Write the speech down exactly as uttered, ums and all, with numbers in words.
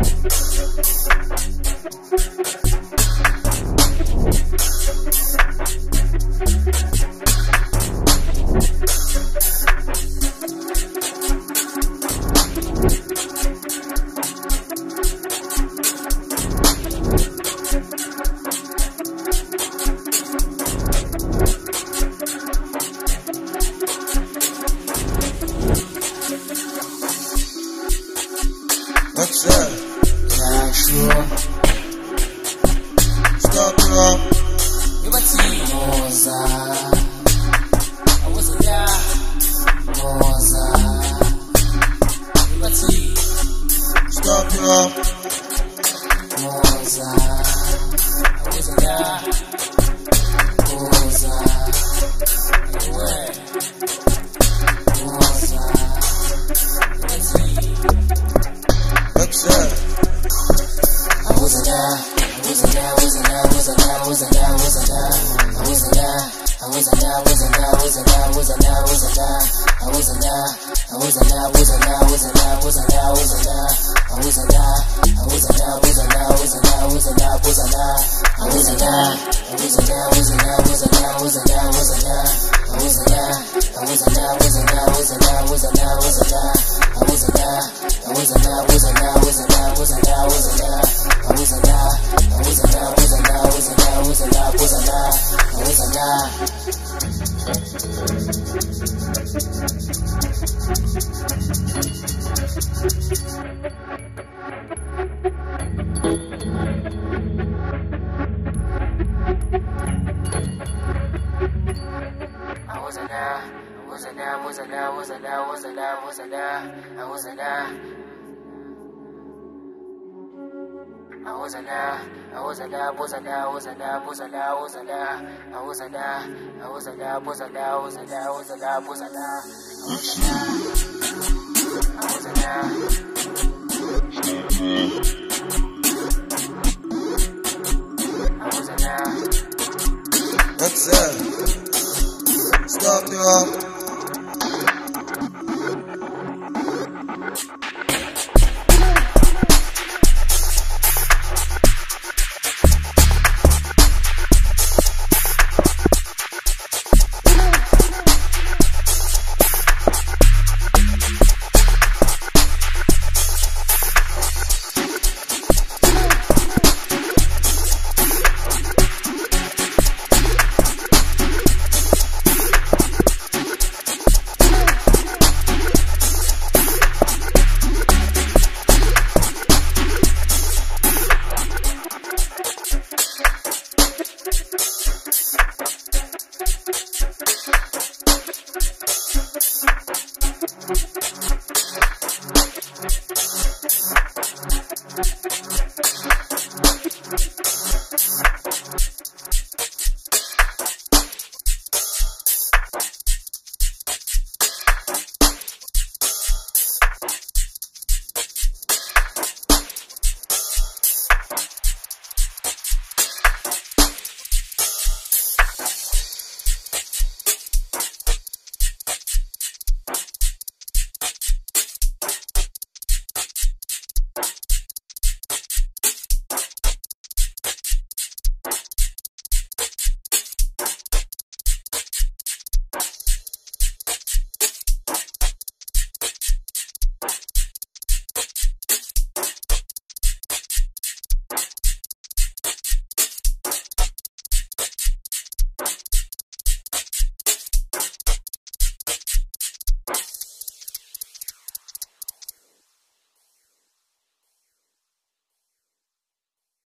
What's up? Yeah, sure. Stop it up. Liberty Moza. I wasn't there. Moza. Liberty. Stop it up. Moza. I wasn't there. Moza. Anywhere. Moza. Liberty. What's up? I wasn't there. I wasn't there, wasn't there, wasn't there, wasn't there, wasn't there. I wasn't there. I wasn't there, wasn't there, wasn't there, wasn't there, wasn't there. I wasn't there. I wasn't there, wasn't there, wasn't there, wasn't there, wasn't there. I wasn't there. I wasn't there, wasn't there, wasn't there, wasn't there, wasn't there. I wasn't there. I wasn't there, wasn't there, wasn't there, wasn't there, wasn't there. I wasn't there. I wasn't there, wasn't there, wasn't there, wasn't there, wasn't there. I wasn't there. I wasn't there, wasn't there, wasn't there, wasn't there, wasn't there. I wasn't there. I wasn't there, wasn't there, wasn't there, wasn't there, wasn't there. I wasn't there. I wasn't there. I wasn't there, wasn't there, wasn't there, wasn't there, wasn't there. I wasn't there. I wasn't there, I wasn't there, wasn't there, wasn't there, wasn't there, wasn't there. I wasn't there, I wasn't there, wasn't there, wasn't there, wasn't there, wasn't there. I wasn't there, I wasn't there.